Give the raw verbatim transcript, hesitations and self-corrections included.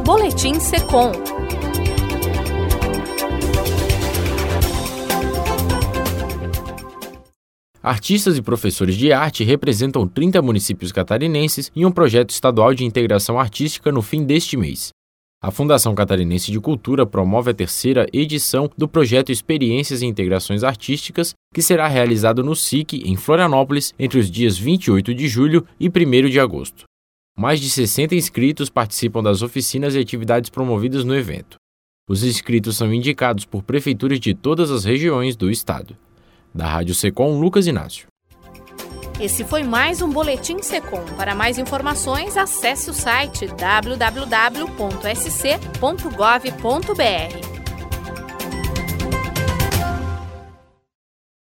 Boletim Secom. Artistas e professores de arte representam trinta municípios catarinenses em um projeto estadual de integração artística no fim deste mês. A Fundação Catarinense de Cultura promove a terceira edição do projeto Experiências e Integrações Artísticas, que será realizado no S I C, em Florianópolis, entre os dias vinte e oito de julho e primeiro de agosto. Mais de sessenta inscritos participam das oficinas e atividades promovidas no evento. Os inscritos são indicados por prefeituras de todas as regiões do estado. Da Rádio Secom, Lucas Inácio. Esse foi mais um Boletim Secom. Para mais informações, acesse o site w w w ponto s c ponto gov ponto b r.